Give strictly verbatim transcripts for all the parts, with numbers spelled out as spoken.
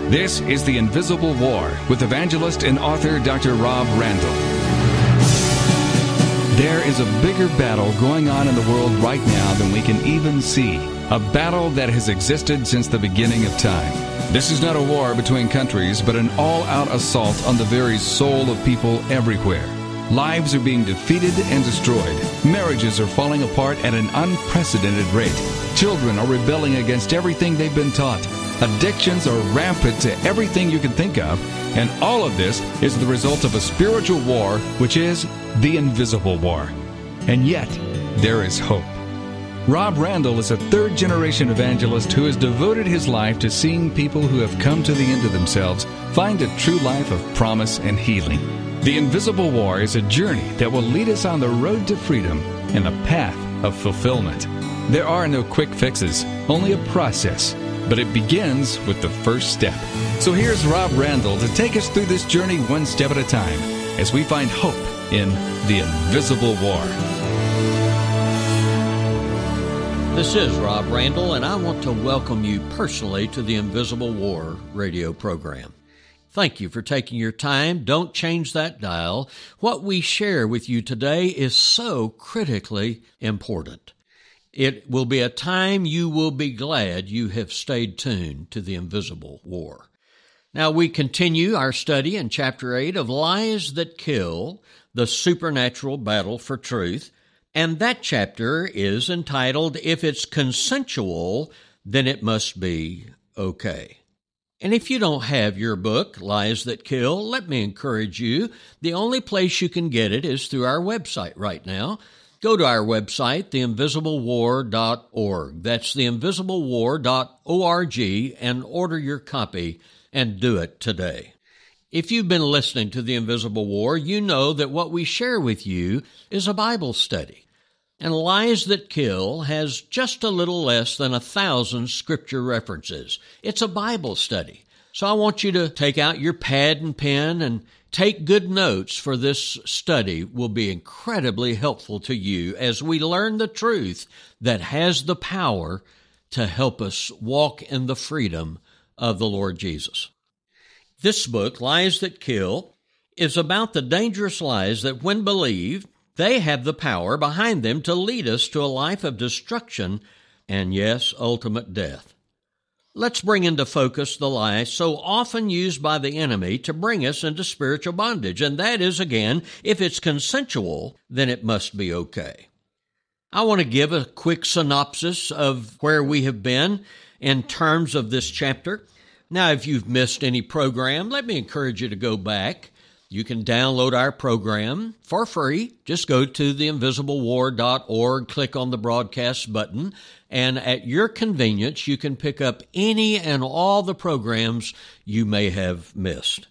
This is The Invisible War with evangelist and author Doctor Rob Randall. There is a bigger battle going on in the world right now than we can even see. A battle that has existed since the beginning of time. This is not a war between countries, but an all-out assault on the very soul of people everywhere. Lives are being defeated and destroyed. Marriages are falling apart at an unprecedented rate. Children are rebelling against everything they've been taught. Addictions are rampant to everything you can think of. And all of this is the result of a spiritual war, which is the invisible war. And yet, there is hope. Rob Randall is a third-generation evangelist who has devoted his life to seeing people who have come to the end of themselves find a true life of promise and healing. The Invisible War is a journey that will lead us on the road to freedom and the path of fulfillment. There are no quick fixes, only a process, but it begins with the first step. So here's Rob Randall to take us through this journey one step at a time as we find hope in the Invisible War. This is Rob Randall, and I want to welcome you personally to the Invisible War radio program. Thank you for taking your time. Don't change that dial. What we share with you today is so critically important. It will be a time you will be glad you have stayed tuned to the Invisible War. Now we continue our study in Chapter eight of Lies That Kill, the Supernatural Battle for Truth, and that chapter is entitled, If It's Consensual, Then It Must Be Okay. And if you don't have your book, Lies That Kill, let me encourage you. The only place you can get it is through our website right now. Go to our website, the invisible war dot org. That's the invisible war dot org, and order your copy, and do it today. If you've been listening to The Invisible War, you know that what we share with you is a Bible study. And Lies That Kill has just a little less than a thousand scripture references. It's a Bible study. So I want you to take out your pad and pen and take good notes, for this study will be incredibly helpful to you as we learn the truth that has the power to help us walk in the freedom of the Lord Jesus. This book, Lies That Kill, is about the dangerous lies that, when believed, they have the power behind them to lead us to a life of destruction and, yes, ultimate death. Let's bring into focus the lie so often used by the enemy to bring us into spiritual bondage, and that is, again, if it's consensual, then it must be okay. I want to give a quick synopsis of where we have been in terms of this chapter. Now, if you've missed any program, let me encourage you to go back. You can download our program for free. Just go to the invisible war dot org, click on the broadcast button, and at your convenience, you can pick up any and all the programs you may have missed.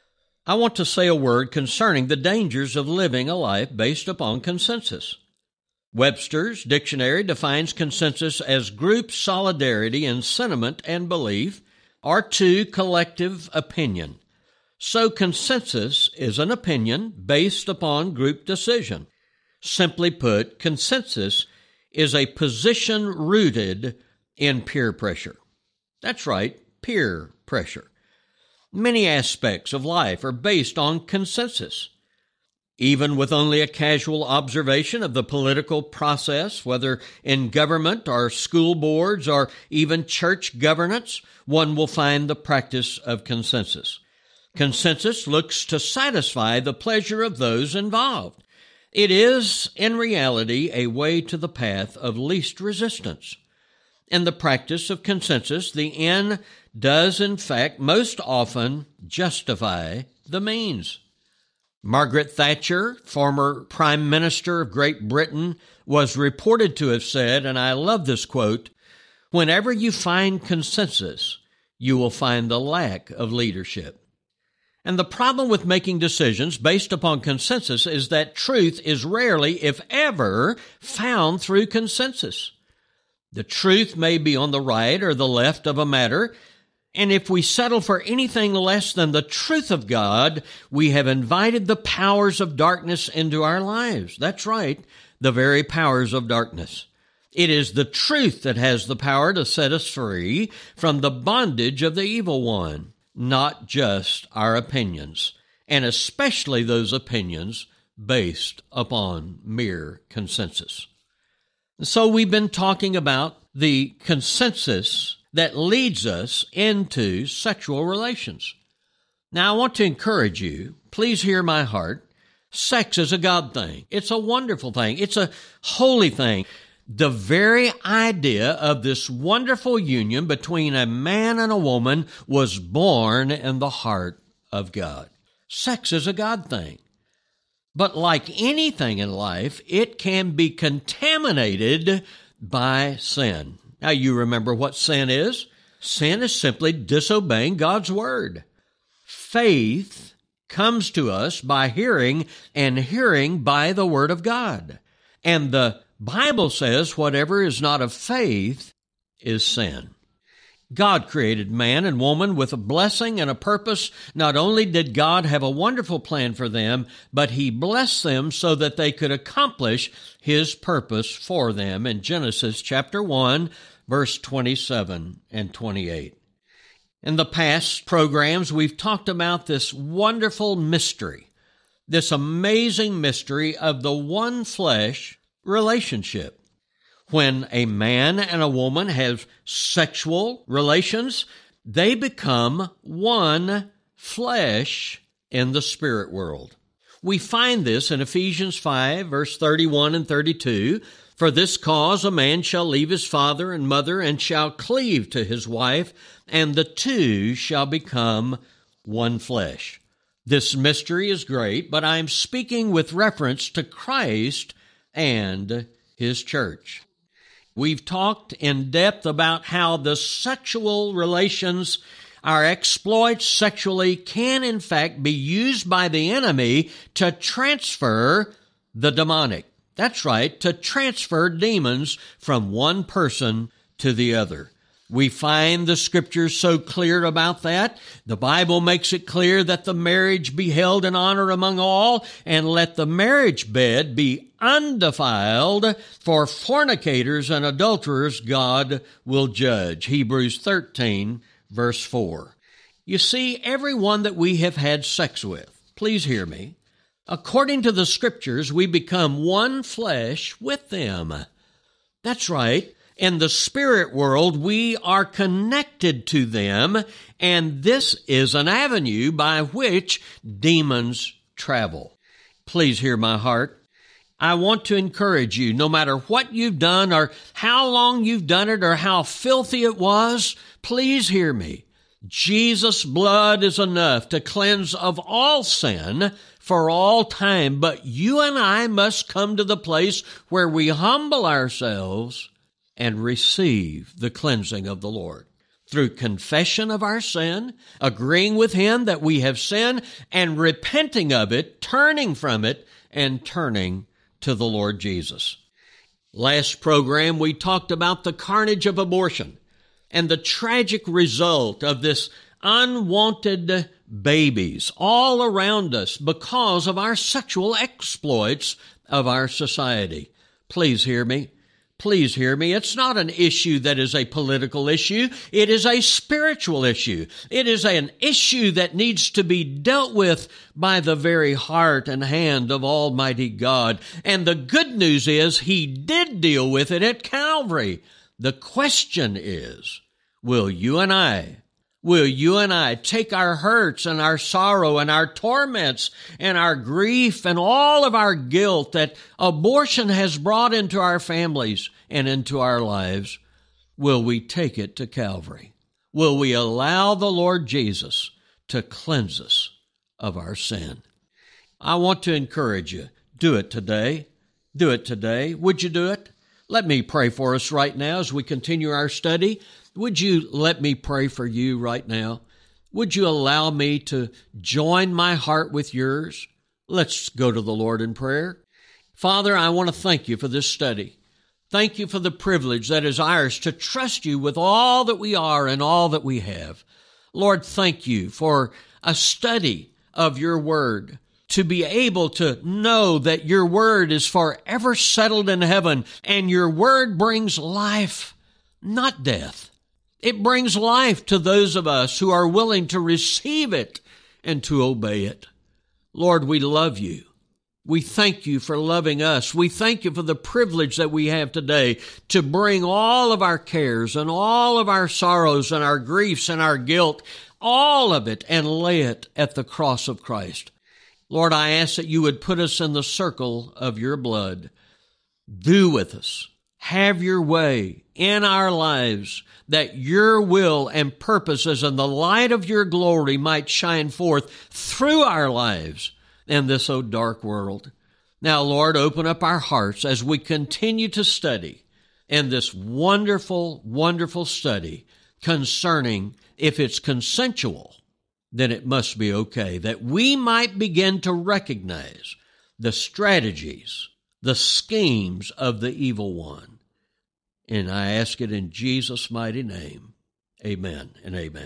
I want to say a word concerning the dangers of living a life based upon consensus. Webster's dictionary defines consensus as group solidarity in sentiment and belief, or to collective opinion. So consensus is an opinion based upon group decision. Simply put, consensus is a position rooted in peer pressure. That's right, peer pressure. Many aspects of life are based on consensus. Even with only a casual observation of the political process, whether in government or school boards or even church governance, one will find the practice of consensus. Consensus looks to satisfy the pleasure of those involved. It is, in reality, a way to the path of least resistance. In the practice of consensus, the end does, in fact, most often justify the means. Margaret Thatcher, former Prime Minister of Great Britain, was reported to have said, and I love this quote, "Whenever you find consensus, you will find the lack of leadership." And the problem with making decisions based upon consensus is that truth is rarely, if ever, found through consensus. The truth may be on the right or the left of a matter, and if we settle for anything less than the truth of God, we have invited the powers of darkness into our lives. That's right, the very powers of darkness. It is the truth that has the power to set us free from the bondage of the evil one. not just our opinions, and especially those opinions based upon mere consensus. So we've been talking about the consensus that leads us into sexual relations. Now, I want to encourage you, please hear my heart. Sex is a God thing. It's a wonderful thing. It's a holy thing. The very idea of this wonderful union between a man and a woman was born in the heart of God. Sex is a God thing. But like anything in life, it can be contaminated by sin. Now, you remember what sin is? Sin is simply disobeying God's word. Faith comes to us by hearing, and hearing by the word of God. And the Bible says whatever is not of faith is sin. God created man and woman with a blessing and a purpose. Not only did God have a wonderful plan for them, but He blessed them so that they could accomplish His purpose for them in Genesis chapter one, verse twenty-seven and twenty-eight. In the past programs, we've talked about this wonderful mystery, this amazing mystery of the one flesh relationship. When a man and a woman have sexual relations, they become one flesh in the spirit world. We find this in Ephesians five, verse thirty-one and thirty-two. For this cause a man shall leave his father and mother and shall cleave to his wife, and the two shall become one flesh. This mystery is great, but I am speaking with reference to Christ and His church. We've talked in depth about how the sexual relations, our exploits sexually, can in fact be used by the enemy to transfer the demonic. That's right, to transfer demons from one person to the other. We find the Scriptures so clear about that. The Bible makes it clear that the marriage be held in honor among all, and let the marriage bed be undefiled, for fornicators and adulterers God will judge. Hebrews thirteen, verse four. You see, everyone that we have had sex with, please hear me, according to the Scriptures, we become one flesh with them. That's right. In the spirit world, we are connected to them, and this is an avenue by which demons travel. Please hear my heart. I want to encourage you, no matter what you've done or how long you've done it or how filthy it was, please hear me. Jesus' blood is enough to cleanse of all sin for all time, but you and I must come to the place where we humble ourselves and receive the cleansing of the Lord through confession of our sin, agreeing with Him that we have sinned, and repenting of it, turning from it, and turning to the Lord Jesus. Last program, we talked about the carnage of abortion and the tragic result of this unwanted babies all around us because of our sexual exploits of our society. Please hear me. Please hear me. It's not an issue that is a political issue. It is a spiritual issue. It is an issue that needs to be dealt with by the very heart and hand of Almighty God. And the good news is He did deal with it at Calvary. The question is, will you and I, will you and I take our hurts and our sorrow and our torments and our grief and all of our guilt that abortion has brought into our families and into our lives, will we take it to Calvary? Will we allow the Lord Jesus to cleanse us of our sin? I want to encourage you, do it today. Do it today. Would you do it? Let me pray for us right now as we continue our study. Would you let me pray for you right now? Would you allow me to join my heart with yours? Let's go to the Lord in prayer. Father, I want to thank you for this study. Thank you for the privilege that is ours to trust you with all that we are and all that we have. Lord, thank you for a study of your word, to be able to know that your word is forever settled in heaven and your word brings life, not death. It brings life to those of us who are willing to receive it and to obey it. Lord, we love you. We thank you for loving us. We thank you for the privilege that we have today to bring all of our cares and all of our sorrows and our griefs and our guilt, all of it, and lay it at the cross of Christ. Lord, I ask that you would put us in the circle of your blood. Do with us. Have your way in our lives, that your will and purposes and the light of your glory might shine forth through our lives in this so dark world. Now, Lord, open up our hearts as we continue to study in this wonderful, wonderful study concerning if it's consensual, then it must be okay, that we might begin to recognize the strategies, the schemes of the evil one. And I ask it in Jesus' mighty name. Amen and amen.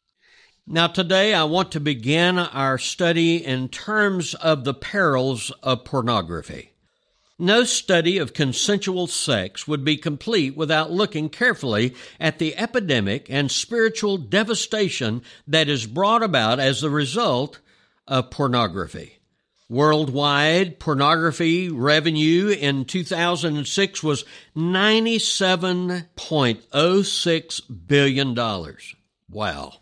Now today I want to begin our study in terms of the perils of pornography. No study of consensual sex would be complete without looking carefully at the epidemic and spiritual devastation that is brought about as the result of pornography. Worldwide pornography revenue in two thousand six was ninety-seven point oh six billion dollars. Wow.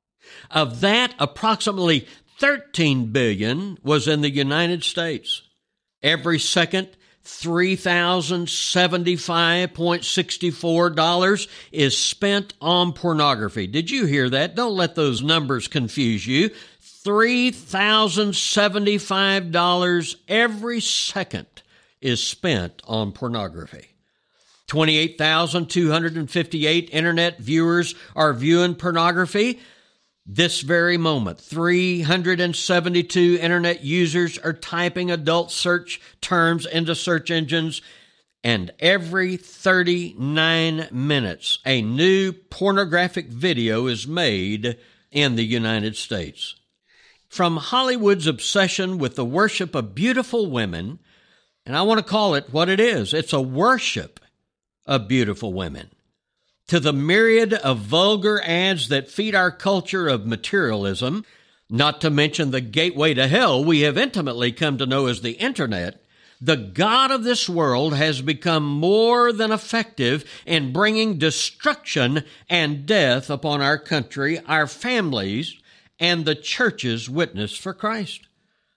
Of that, approximately thirteen billion dollars was in the United States. Every second, three thousand seventy-five point six four dollars is spent on pornography. Did you hear that? Don't let those numbers confuse you. three thousand seventy-five dollars every second is spent on pornography. twenty-eight thousand two hundred fifty-eight internet viewers are viewing pornography. This very moment, three hundred seventy-two internet users are typing adult search terms into search engines, and every thirty-nine minutes, a new pornographic video is made in the United States. From Hollywood's obsession with the worship of beautiful women, and I want to call it what it is, it's a worship of beautiful women, to the myriad of vulgar ads that feed our culture of materialism, not to mention the gateway to hell we have intimately come to know as the Internet, the God of this world has become more than effective in bringing destruction and death upon our country, our families, and the church's witness for Christ.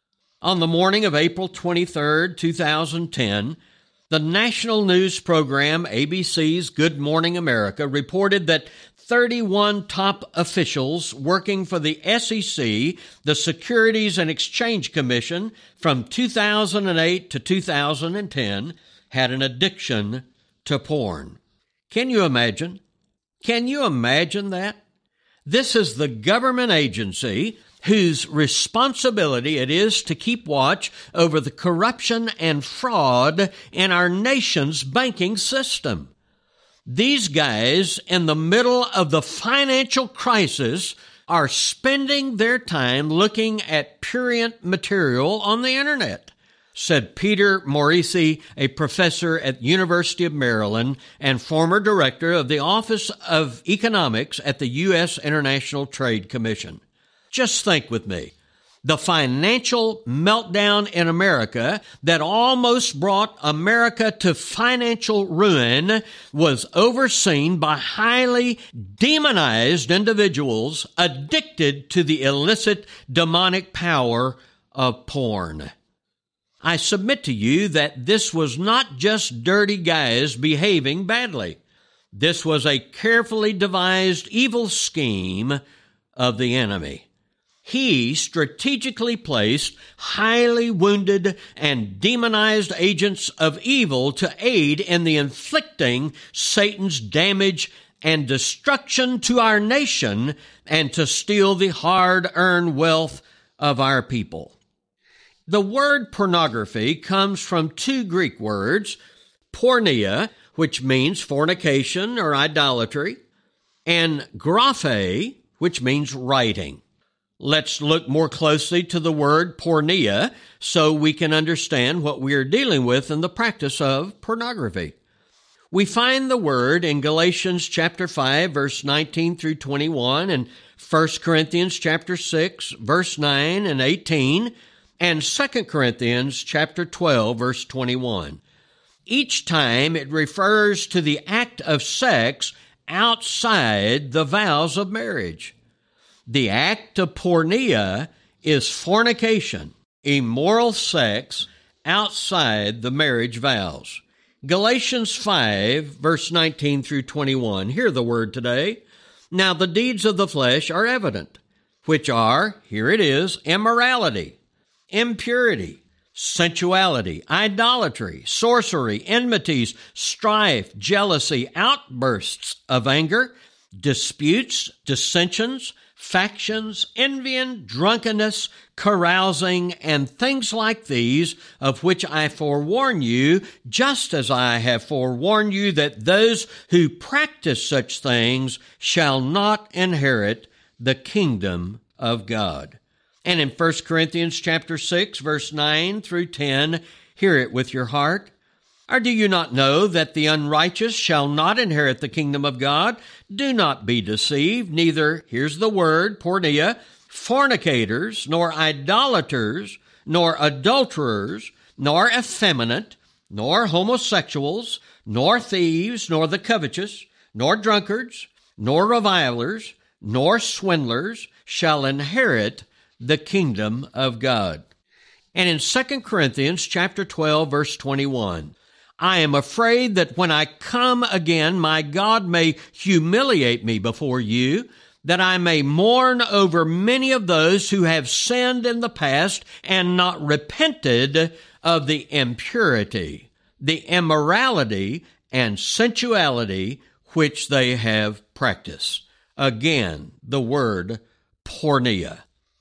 On the morning of April twenty-third, two thousand ten, the national news program A B C's Good Morning America reported that thirty-one top officials working for the S E C, the Securities and Exchange Commission, from two thousand eight to two thousand ten, had an addiction to porn. Can you imagine? Can you imagine that? This is the government agency whose responsibility it is to keep watch over the corruption and fraud in our nation's banking system. These guys, in the middle of the financial crisis, are spending their time looking at prurient material on the Internet, said Peter Morici, a professor at the University of Maryland and former director of the Office of Economics at the U S International Trade Commission. Just think with me. The financial meltdown in America that almost brought America to financial ruin was overseen by highly demonized individuals addicted to the illicit demonic power of porn. I submit to you that this was not just dirty guys behaving badly. This was a carefully devised evil scheme of the enemy. He strategically placed highly wounded and demonized agents of evil to aid in the inflicting Satan's damage and destruction to our nation and to steal the hard-earned wealth of our people. The word pornography comes from two Greek words, porneia, which means fornication or idolatry, and graphe, which means writing. Let's look more closely to the word porneia so we can understand what we are dealing with in the practice of pornography. We find the word in Galatians chapter five, verse nineteen through twenty-one, and First Corinthians chapter six, verse nine and eighteen, and Second Corinthians chapter twelve, verse twenty-one. Each time it refers to the act of sex outside the vows of marriage. The act of porneia is fornication, immoral sex outside the marriage vows. Galatians five, verse nineteen through twenty-one. Hear the word today. Now the deeds of the flesh are evident, which are, here it is, immorality, impurity, sensuality, idolatry, sorcery, enmities, strife, jealousy, outbursts of anger, disputes, dissensions, factions, envying, drunkenness, carousing, and things like these, of which I forewarn you, just as I have forewarned you, that those who practice such things shall not inherit the kingdom of God. And in First Corinthians chapter six, verse nine through ten, hear it with your heart. Or do you not know that the unrighteous shall not inherit the kingdom of God? Do not be deceived, neither, here's the word, porneia, fornicators, nor idolaters, nor adulterers, nor effeminate, nor homosexuals, nor thieves, nor the covetous, nor drunkards, nor revilers, nor swindlers shall inherit the kingdom of God. And in Second Corinthians chapter twelve, verse twenty-one, I am afraid that when I come again, my God may humiliate me before you, that I may mourn over many of those who have sinned in the past and not repented of the impurity, the immorality, and sensuality which they have practiced. Again, the word porneia.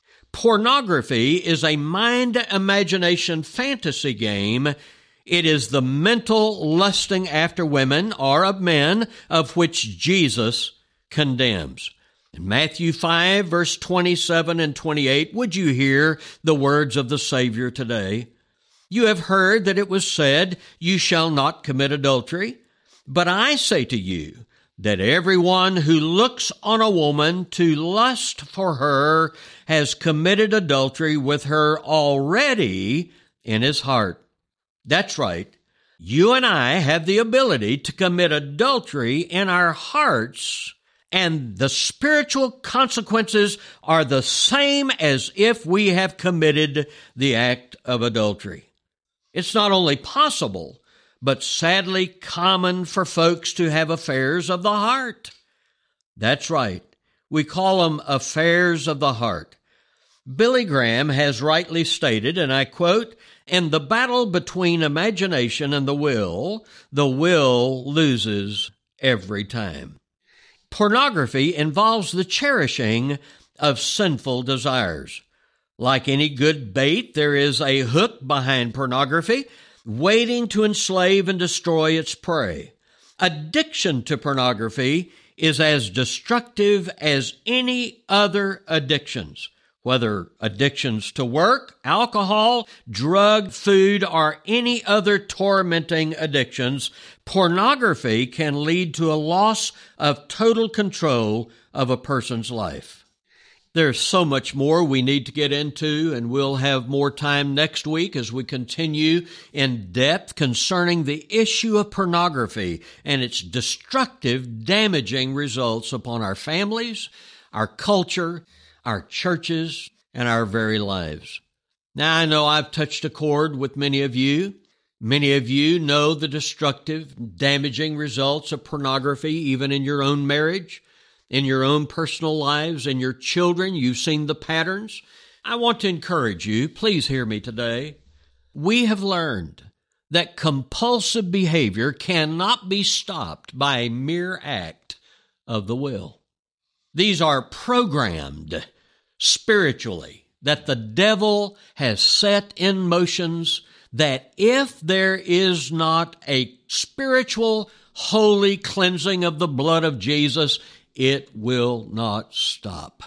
Pornography is a mind-imagination fantasy game. It is the mental lusting after women or of men of which Jesus condemns. In Matthew five, verse twenty-seven and twenty-eight, would you hear the words of the Savior today? You have heard that it was said, you shall not commit adultery. But I say to you that everyone who looks on a woman to lust for her has committed adultery with her already in his heart. That's right. You and I have the ability to commit adultery in our hearts, and the spiritual consequences are the same as if we have committed the act of adultery. It's not only possible, but sadly common for folks to have affairs of the heart. That's right. We call them affairs of the heart. Billy Graham has rightly stated, and I quote, in the battle between imagination and the will, the will loses every time. Pornography involves the cherishing of sinful desires. Like any good bait, there is a hook behind pornography, waiting to enslave and destroy its prey. Addiction to pornography is as destructive as any other addictions. Whether addictions to work, alcohol, drug, food, or any other tormenting addictions, pornography can lead to a loss of total control of a person's life. There's so much more we need to get into, and we'll have more time next week as we continue in depth concerning the issue of pornography and its destructive, damaging results upon our families, our culture, our churches, and our very lives. Now, I know I've touched a chord with many of you. Many of you know the destructive, damaging results of pornography, even in your own marriage, in your own personal lives, in your children. You've seen the patterns. I want to encourage you, please hear me today. We have learned that compulsive behavior cannot be stopped by a mere act of the will. These are programmed spiritually, that the devil has set in motions, that if there is not a spiritual, holy cleansing of the blood of Jesus, it will not stop.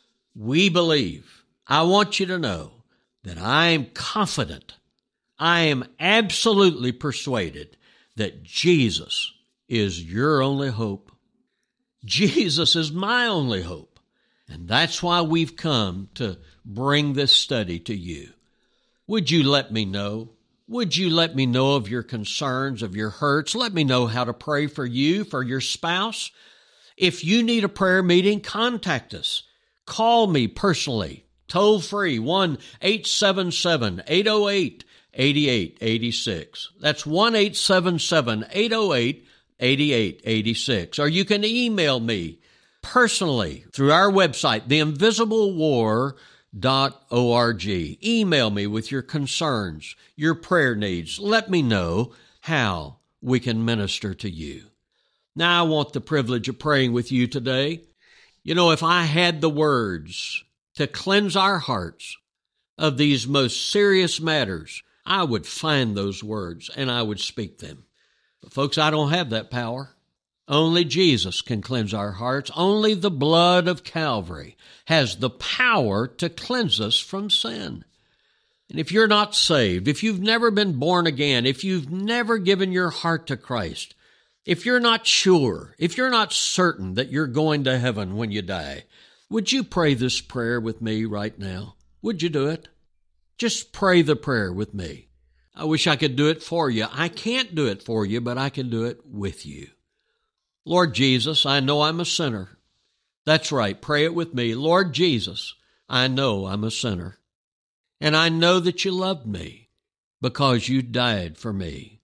We believe, I want you to know that I am confident, I am absolutely persuaded that Jesus is your only hope. Jesus is my only hope. And that's why we've come to bring this study to you. Would you let me know? Would you let me know of your concerns, of your hurts? Let me know how to pray for you, for your spouse. If you need a prayer meeting, contact us. Call me personally, toll free, one eight seven seven, eight oh eight, eight eight eight six. That's one eight seven seven, eight oh eight, eight eight eight six. Or you can email me personally through our website, the invisible war dot org. Email me with your concerns, your prayer needs. Let me know how we can minister to you. Now, I want the privilege of praying with you today. You know, if I had the words to cleanse our hearts of these most serious matters, I would find those words and I would speak them. But folks, I don't have that power. Only Jesus can cleanse our hearts. Only the blood of Calvary has the power to cleanse us from sin. And if you're not saved, if you've never been born again, if you've never given your heart to Christ, if you're not sure, if you're not certain that you're going to heaven when you die, would you pray this prayer with me right now? Would you do it? Just pray the prayer with me. I wish I could do it for you. I can't do it for you, but I can do it with you. Lord Jesus, I know I'm a sinner. That's right. Pray it with me. Lord Jesus, I know I'm a sinner. And I know that you loved me because you died for me.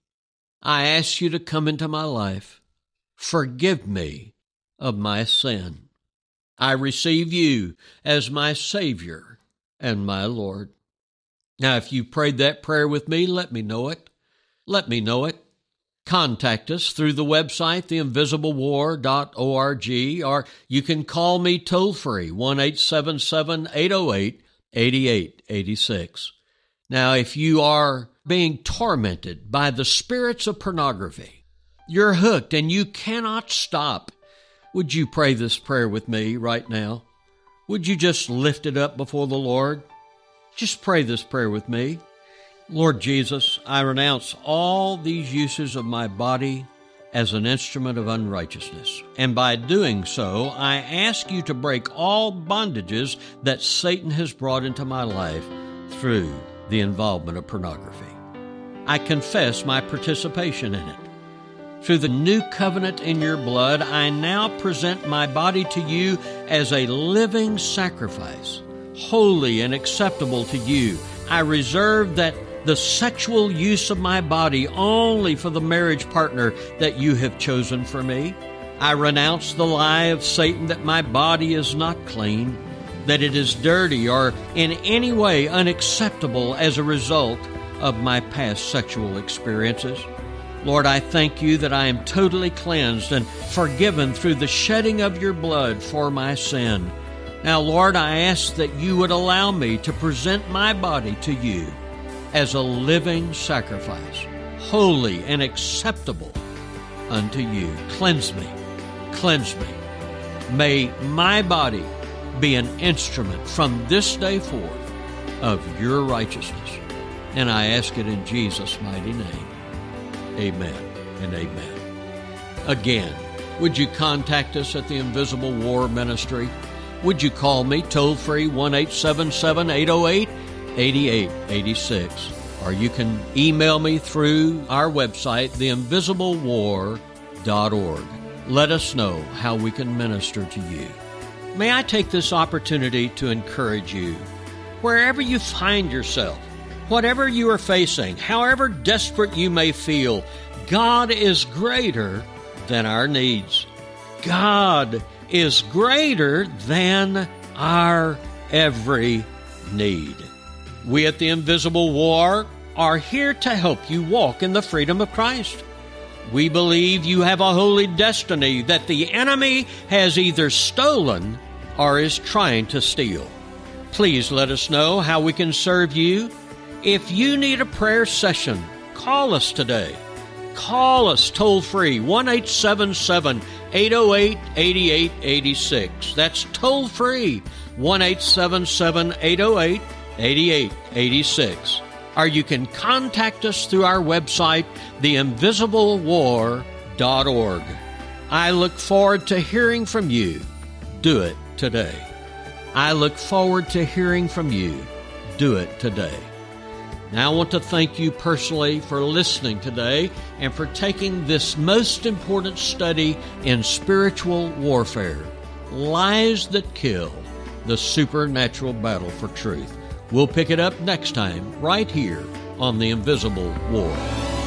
I ask you to come into my life. Forgive me of my sin. I receive you as my Savior and my Lord. Now, if you prayed that prayer with me, let me know it. Let me know it. Contact us through the website, the invisible war dot org, or you can call me toll-free, one eight seven seven, eight oh eight, eight eight eight six. Now, if you are being tormented by the spirits of pornography, you're hooked and you cannot stop, would you pray this prayer with me right now? Would you just lift it up before the Lord? Just pray this prayer with me. Lord Jesus, I renounce all these uses of my body as an instrument of unrighteousness. And by doing so, I ask you to break all bondages that Satan has brought into my life through the involvement of pornography. I confess my participation in it. Through the new covenant in your blood, I now present my body to you as a living sacrifice, holy and acceptable to you. I reserve that the sexual use of my body only for the marriage partner that you have chosen for me. I renounce the lie of Satan that my body is not clean, that it is dirty or in any way unacceptable as a result of my past sexual experiences. Lord, I thank you that I am totally cleansed and forgiven through the shedding of your blood for my sin. Now, Lord, I ask that you would allow me to present my body to you as a living sacrifice, holy and acceptable unto you. Cleanse me, cleanse me. May my body be an instrument from this day forth of your righteousness. And I ask it in Jesus' mighty name. Amen and amen. Again, would you contact us at the Invisible War Ministry? Would you call me toll-free, one eight seven seven, eight oh eight, eight eight eight six. Or you can email me through our website, the invisible war dot org. Let us know how we can minister to you. May I take this opportunity to encourage you, wherever you find yourself, whatever you are facing, however desperate you may feel, God is greater than our needs. God is greater than our every need. We at the Invisible War are here to help you walk in the freedom of Christ. We believe you have a holy destiny that the enemy has either stolen or is trying to steal. Please let us know how we can serve you. If you need a prayer session, call us today. Call us toll-free, one eight seven seven, eight oh eight, eight eight eight six. That's toll-free, one eight seven seven, eight oh eight, eight eight eight six. Or you can contact us through our website, the invisible war dot org. I look forward to hearing from you. Do it today. I look forward to hearing from you. Do it today. Now I want to thank you personally for listening today and for taking this most important study in spiritual warfare, Lies That Kill, the supernatural battle for truth. We'll pick it up next time right here on The Invisible War.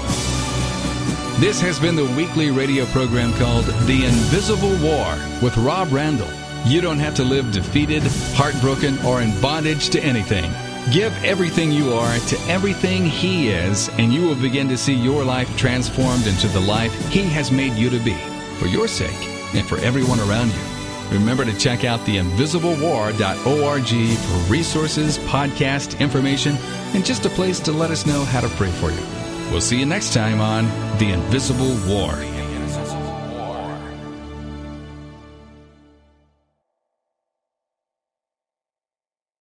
This has been the weekly radio program called The Invisible War with Rob Randall. You don't have to live defeated, heartbroken, or in bondage to anything. Give everything you are to everything He is, and you will begin to see your life transformed into the life He has made you to be, for your sake and for everyone around you. Remember to check out the invisible war dot org for resources, podcast information, and just a place to let us know how to pray for you. We'll see you next time on The Invisible War.